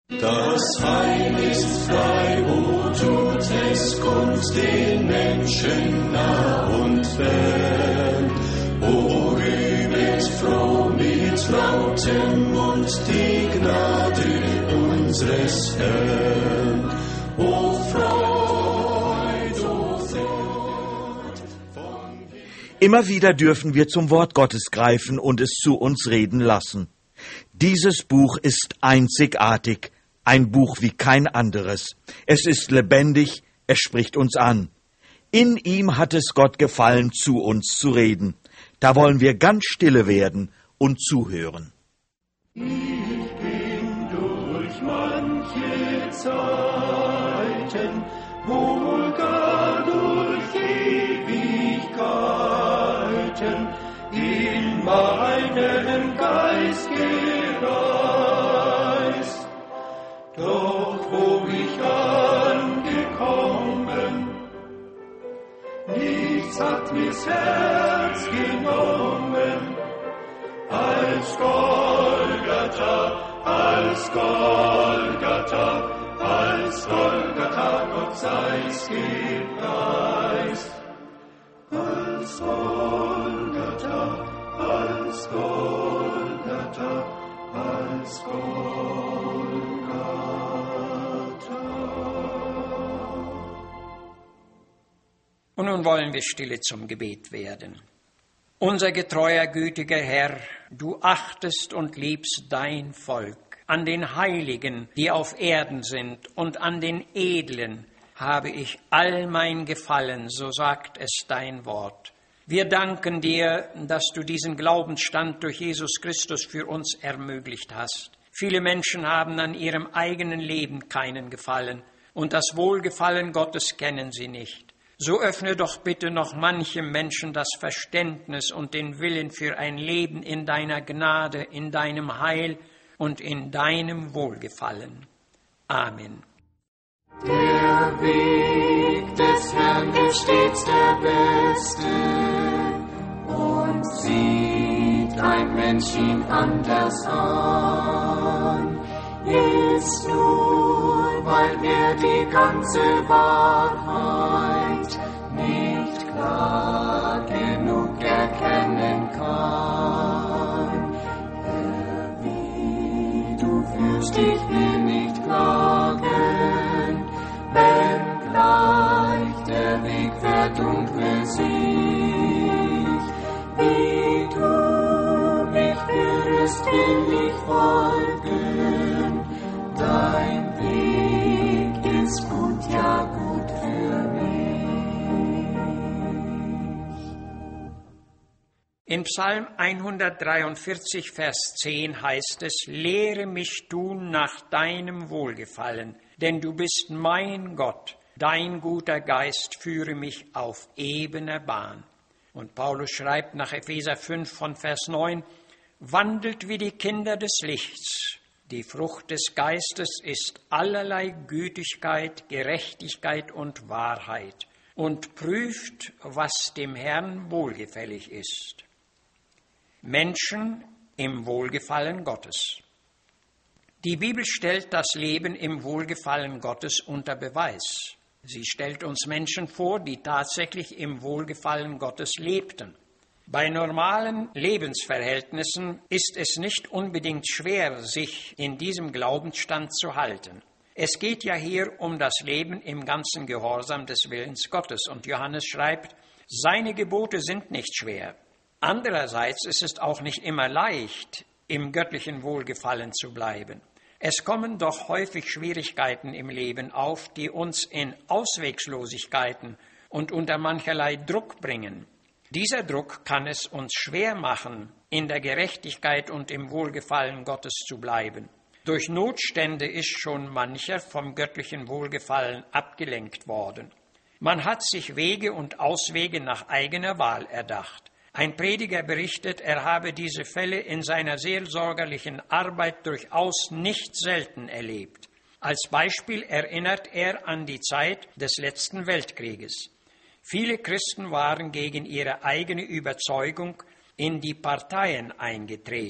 Das Heil ist frei, o tut es kund den Menschen nah und fern. O rühmet froh mit lautem Mund die Gnade unseres Herrn. O Freud, o Freud. Immer wieder dürfen wir zum Wort Gottes greifen und es zu uns reden lassen. Dieses Buch ist einzigartig. Ein Buch wie kein anderes. Es ist lebendig, es spricht uns an. In ihm hat es Gott gefallen, zu uns zu reden. Da wollen wir ganz stille werden und zuhören. Ich bin durch manche Zeiten, wohl gar durch Ewigkeiten, in meinem Geist gereist. Dort, wo ich angekommen, nichts hat mir's Herz genommen, als Golgatha, als Golgatha, als Golgatha, Gott sei's gepreist. Als Golgatha, als Golgatha, als Golgatha. Und nun wollen wir stille zum Gebet werden. Unser getreuer, gütiger Herr, du achtest und liebst dein Volk. An den Heiligen, die auf Erden sind, und an den Edlen habe ich all mein Gefallen, so sagt es dein Wort. Wir danken dir, dass du diesen Glaubensstand durch Jesus Christus für uns ermöglicht hast. Viele Menschen haben an ihrem eigenen Leben keinen Gefallen, und das Wohlgefallen Gottes kennen sie nicht. So öffne doch bitte noch manchem Menschen das Verständnis und den Willen für ein Leben in deiner Gnade, in deinem Heil und in deinem Wohlgefallen. Amen. Der Weg des Herrn ist stets der beste, und sieht ein Mensch ihn anders an, ist nur, weil er die ganze Wahrheit nicht klar genug erkennen kann. Herr, wie du führst, ich will nicht klagen, wenn gleich der Weg verdunkle sich. Wie du mich führst, will ich folgen, dein Weg ist gut, ja gut für mich. In Psalm 143, Vers 10 heißt es, lehre mich tun nach deinem Wohlgefallen, denn du bist mein Gott, dein guter Geist führe mich auf ebener Bahn. Und Paulus schreibt nach Epheser 5 von Vers 9, wandelt wie die Kinder des Lichts. Die Frucht des Geistes ist allerlei Gütigkeit, Gerechtigkeit und Wahrheit und prüft, was dem Herrn wohlgefällig ist. Menschen im Wohlgefallen Gottes. Die Bibel stellt das Leben im Wohlgefallen Gottes unter Beweis. Sie stellt uns Menschen vor, die tatsächlich im Wohlgefallen Gottes lebten. Bei normalen Lebensverhältnissen ist es nicht unbedingt schwer, sich in diesem Glaubensstand zu halten. Es geht ja hier um das Leben im ganzen Gehorsam des Willens Gottes. Und Johannes schreibt, seine Gebote sind nicht schwer. Andererseits ist es auch nicht immer leicht, im göttlichen Wohlgefallen zu bleiben. Es kommen doch häufig Schwierigkeiten im Leben auf, die uns in Ausweglosigkeiten und unter mancherlei Druck bringen. Dieser Druck kann es uns schwer machen, in der Gerechtigkeit und im Wohlgefallen Gottes zu bleiben. Durch Notstände ist schon mancher vom göttlichen Wohlgefallen abgelenkt worden. Man hat sich Wege und Auswege nach eigener Wahl erdacht. Ein Prediger berichtet, er habe diese Fälle in seiner seelsorgerlichen Arbeit durchaus nicht selten erlebt. Als Beispiel erinnert er an die Zeit des letzten Weltkrieges. Viele Christen waren gegen ihre eigene Überzeugung in die Parteien eingetreten.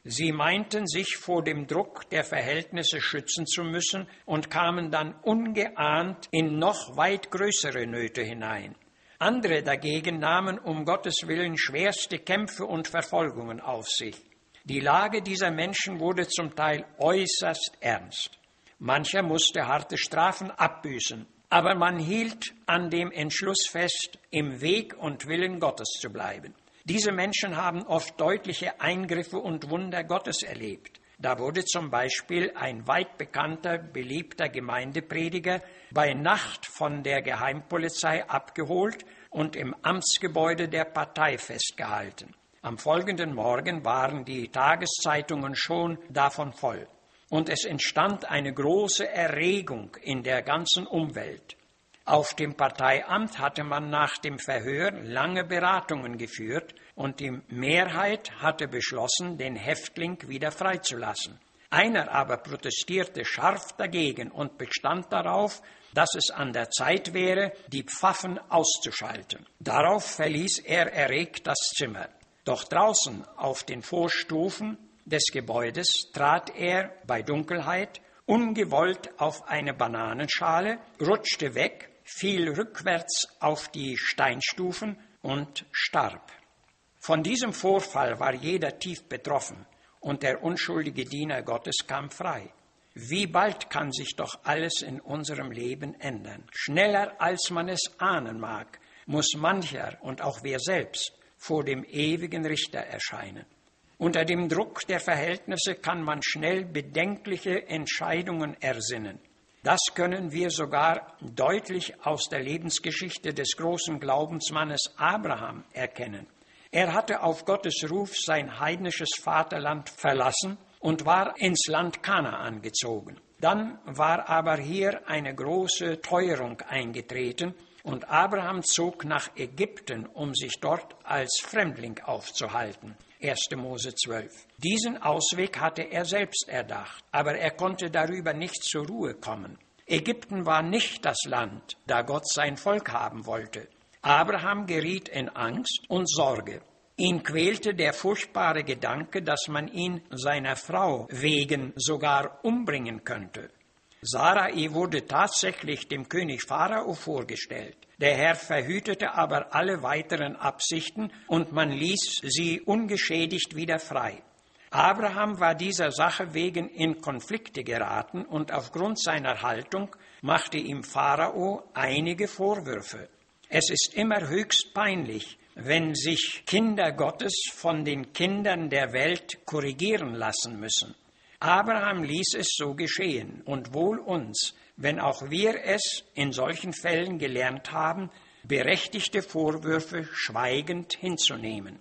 Sie meinten, sich vor dem Druck der Verhältnisse schützen zu müssen und kamen dann ungeahnt in noch weit größere Nöte hinein. Andere dagegen nahmen um Gottes Willen schwerste Kämpfe und Verfolgungen auf sich. Die Lage dieser Menschen wurde zum Teil äußerst ernst. Mancher musste harte Strafen abbüßen, aber man hielt an dem Entschluss fest, im Weg und Willen Gottes zu bleiben. Diese Menschen haben oft deutliche Eingriffe und Wunder Gottes erlebt. Da wurde zum Beispiel ein weit bekannter, beliebter Gemeindeprediger bei Nacht von der Geheimpolizei abgeholt und im Amtsgebäude der Partei festgehalten. Am folgenden Morgen waren die Tageszeitungen schon davon voll. Und es entstand eine große Erregung in der ganzen Umwelt. Auf dem Parteiamt hatte man nach dem Verhör lange Beratungen geführt und die Mehrheit hatte beschlossen, den Häftling wieder freizulassen. Einer aber protestierte scharf dagegen und bestand darauf, dass es an der Zeit wäre, die Pfaffen auszuschalten. Darauf verließ er erregt das Zimmer. Doch draußen auf den Vorstufen des Gebäudes trat er bei Dunkelheit ungewollt auf eine Bananenschale, rutschte weg, fiel rückwärts auf die Steinstufen und starb. Von diesem Vorfall war jeder tief betroffen und der unschuldige Diener Gottes kam frei. Wie bald kann sich doch alles in unserem Leben ändern. Schneller als man es ahnen mag, muss mancher und auch wir selbst vor dem ewigen Richter erscheinen. Unter dem Druck der Verhältnisse kann man schnell bedenkliche Entscheidungen ersinnen. Das können wir sogar deutlich aus der Lebensgeschichte des großen Glaubensmannes Abraham erkennen. Er hatte auf Gottes Ruf sein heidnisches Vaterland verlassen und war ins Land Kanaan gezogen. Dann war aber hier eine große Teuerung eingetreten und Abraham zog nach Ägypten, um sich dort als Fremdling aufzuhalten. 1. Mose 12. Diesen Ausweg hatte er selbst erdacht, aber er konnte darüber nicht zur Ruhe kommen. Ägypten war nicht das Land, da Gott sein Volk haben wollte. Abraham geriet in Angst und Sorge. Ihn quälte der furchtbare Gedanke, dass man ihn seiner Frau wegen sogar umbringen könnte. Sarai wurde tatsächlich dem König Pharao vorgestellt. Der Herr verhütete aber alle weiteren Absichten und man ließ sie ungeschädigt wieder frei. Abraham war dieser Sache wegen in Konflikte geraten und aufgrund seiner Haltung machte ihm Pharao einige Vorwürfe. Es ist immer höchst peinlich, wenn sich Kinder Gottes von den Kindern der Welt korrigieren lassen müssen. Abraham ließ es so geschehen und wohl uns, wenn auch wir es in solchen Fällen gelernt haben, berechtigte Vorwürfe schweigend hinzunehmen.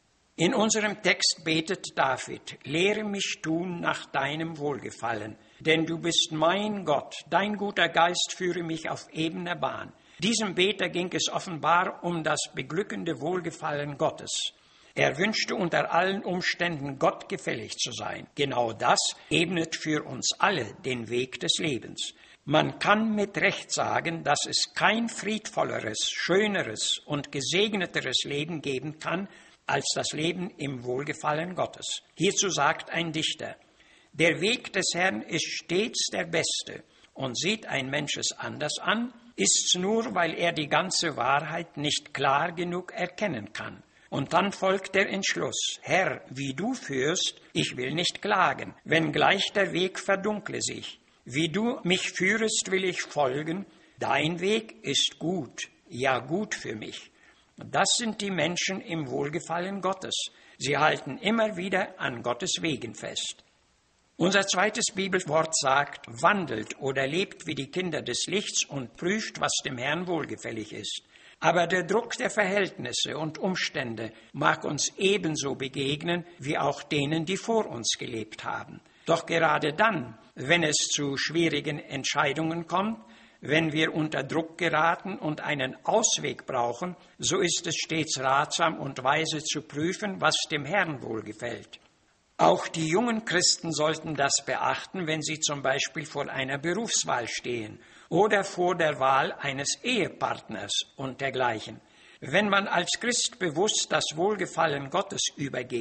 In unserem Text betet David: Lehre mich tun nach deinem Wohlgefallen, denn du bist mein Gott, dein guter Geist führe mich auf ebener Bahn. Diesem Beter ging es offenbar um das beglückende Wohlgefallen Gottes. Er wünschte unter allen Umständen Gott gefällig zu sein. Genau das ebnet für uns alle den Weg des Lebens. Man kann mit Recht sagen, dass es kein friedvolleres, schöneres und gesegneteres Leben geben kann, als das Leben im Wohlgefallen Gottes. Hierzu sagt ein Dichter: Der Weg des Herrn ist stets der beste, und sieht ein Mensch es anders an, ist's nur, weil er die ganze Wahrheit nicht klar genug erkennen kann. Und dann folgt der Entschluss: Herr, wie du führst, ich will nicht klagen, wenngleich der Weg verdunkle sich. Wie du mich führest, will ich folgen, dein Weg ist gut, ja gut für mich. Das sind die Menschen im Wohlgefallen Gottes. Sie halten immer wieder an Gottes Wegen fest. Unser zweites Bibelwort sagt: Wandelt oder lebt wie die Kinder des Lichts und prüft, was dem Herrn wohlgefällig ist. Aber der Druck der Verhältnisse und Umstände mag uns ebenso begegnen wie auch denen, die vor uns gelebt haben. Doch gerade dann, wenn es zu schwierigen Entscheidungen kommt, wenn wir unter Druck geraten und einen Ausweg brauchen, so ist es stets ratsam und weise zu prüfen, was dem Herrn wohlgefällt. Auch die jungen Christen sollten das beachten, wenn sie zum Beispiel vor einer Berufswahl stehen oder vor der Wahl eines Ehepartners und dergleichen. Wenn man als Christ bewusst das Wohlgefallen Gottes übergeht,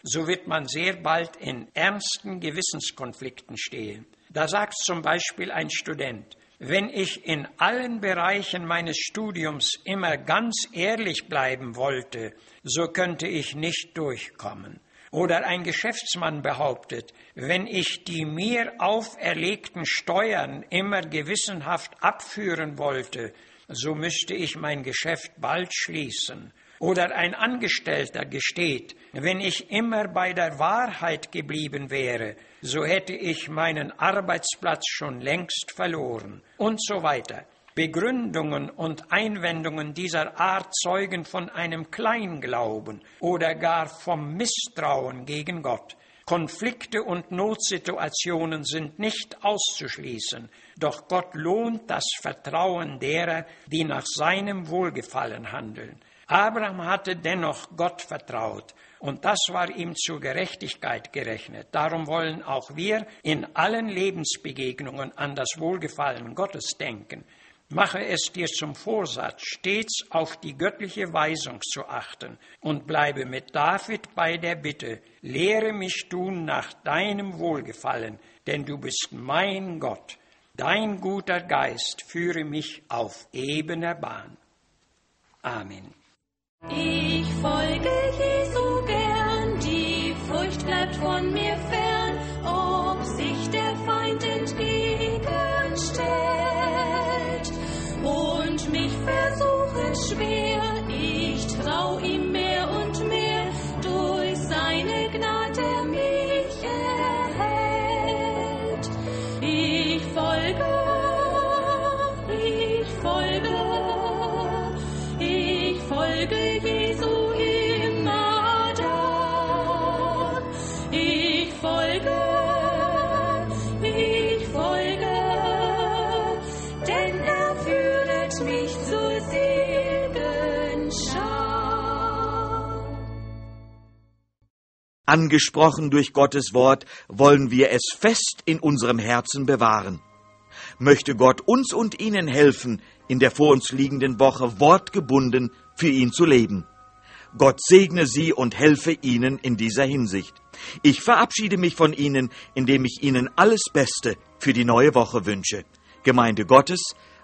so wird man sehr bald in ernsten Gewissenskonflikten stehen. Da sagt zum Beispiel ein Student: Wenn ich in allen Bereichen meines Studiums immer ganz ehrlich bleiben wollte, so könnte ich nicht durchkommen. Oder ein Geschäftsmann behauptet: Wenn ich die mir auferlegten Steuern immer gewissenhaft abführen wollte, so müsste ich mein Geschäft bald schließen. Oder ein Angestellter gesteht: Wenn ich immer bei der Wahrheit geblieben wäre, so hätte ich meinen Arbeitsplatz schon längst verloren. Und so weiter. Begründungen und Einwendungen dieser Art zeugen von einem Kleinglauben oder gar vom Misstrauen gegen Gott. Konflikte und Notsituationen sind nicht auszuschließen, doch Gott lohnt das Vertrauen derer, die nach seinem Wohlgefallen handeln. Abraham hatte dennoch Gott vertraut, und das war ihm zur Gerechtigkeit gerechnet. Darum wollen auch wir in allen Lebensbegegnungen an das Wohlgefallen Gottes denken. Mache es dir zum Vorsatz, stets auf die göttliche Weisung zu achten, und bleibe mit David bei der Bitte: Lehre mich tun nach deinem Wohlgefallen, denn du bist mein Gott. Dein guter Geist führe mich auf ebener Bahn. Amen. Ich folge Jesu gern, die Furcht bleibt von mir fern, ob sich der Feind entgegenstellt und mich versuchen schwer. Ich trau ihm mehr und mehr, durch seine Gnade er mich erhält. Ich folge Jesu immer da. Ich folge, denn er führet mich zur Segenschar. Angesprochen durch Gottes Wort wollen wir es fest in unserem Herzen bewahren. Möchte Gott uns und Ihnen helfen, in der vor uns liegenden Woche wortgebunden für ihn zu leben. Gott segne Sie und helfe Ihnen in dieser Hinsicht. Ich verabschiede mich von Ihnen, indem ich Ihnen alles Beste für die neue Woche wünsche. Gemeinde Gottes,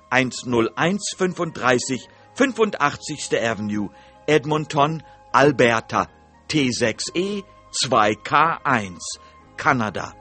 10135 85. Avenue, Edmonton, Alberta, T6E 2K1, Kanada.